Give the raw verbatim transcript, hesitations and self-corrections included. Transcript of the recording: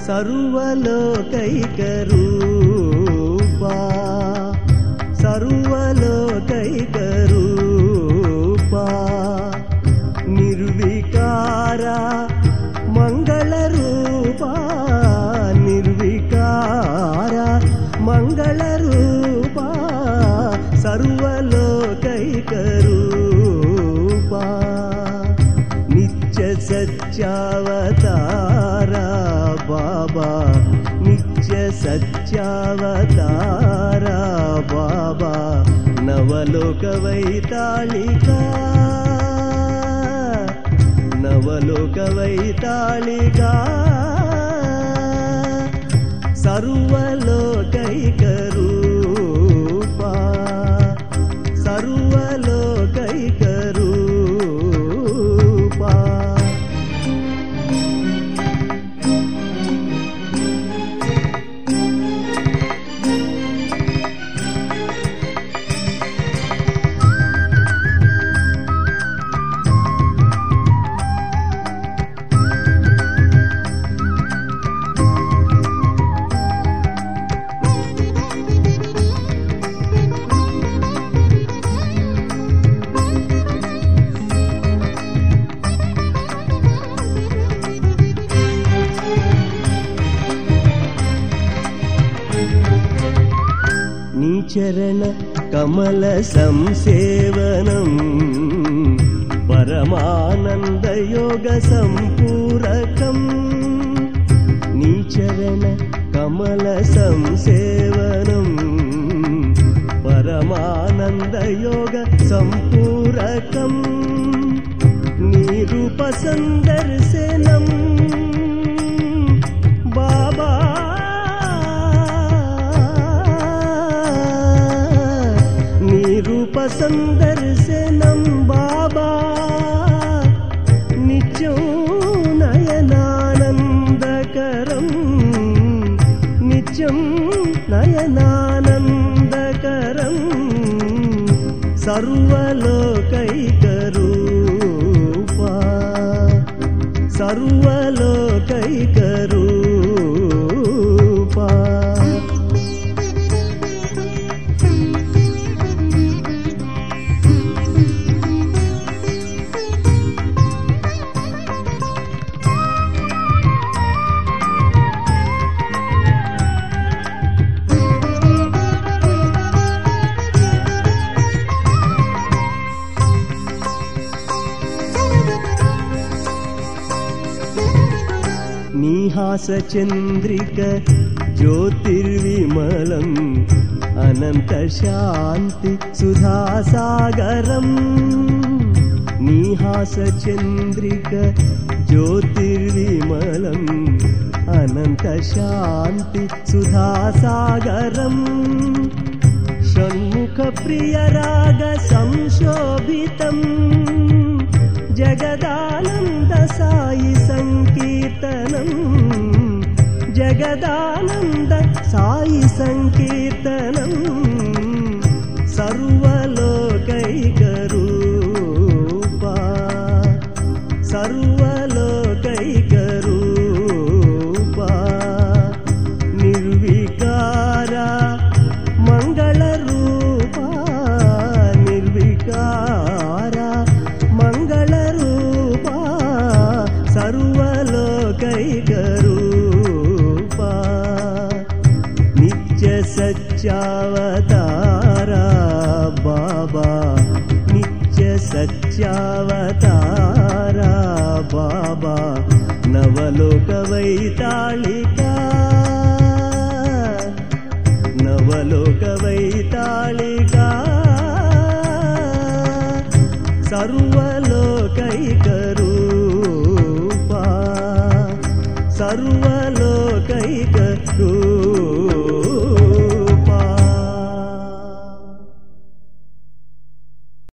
सर्वलोकैकरूपा सर्वलोकैकरूपा निर्विकारा मंगलरूपा निर्विकारा मंगलरूपा सर्वलोकैकरूपा नित्य सच्चावतारा बाबा नित्य सच्चावतारा बाबा नवलोक वैतालिका नवलोक वैतालिका सर्वलोकैकरूपा सर्वलोकैकरूपा चरण कमल संसेवनम परमानंद योग संपूरकम नीचरण कमल संसेवनम परमानंद योग संपूरकम निरूप संदर्शनम बाबा संदर्शनम बाबा नित्यं नयनानंदकरम नित्यं नयनानंदकरम सर्वलोकैकरूपा सर्वलोकैकरूपा निहास चंद्रिक ज्योतिर्विमलम अनंत शांति सुधा सागरम निहास चंद्रिक ज्योतिर्विमलम अनंत शांति सुधा सागरम षण्मुख प्रिय राग संशोभितम जगदानंद साई संकीर्तनम जगदानंद साई संकीर्तनम सर्वलोकैकरूपा सर्वलोकैकरूपा निर्विकारा मंगलरूपा निर्विकारा मंगलरूपा सर्वलोकैकरूपा नित्य सच्चावतारा बाबा नित्य सच्चावतारा बाबा नवलोक वैतालिका नवलोक वैतालिका सर्वलोकैकरूपा सर्वलोकैकरूपा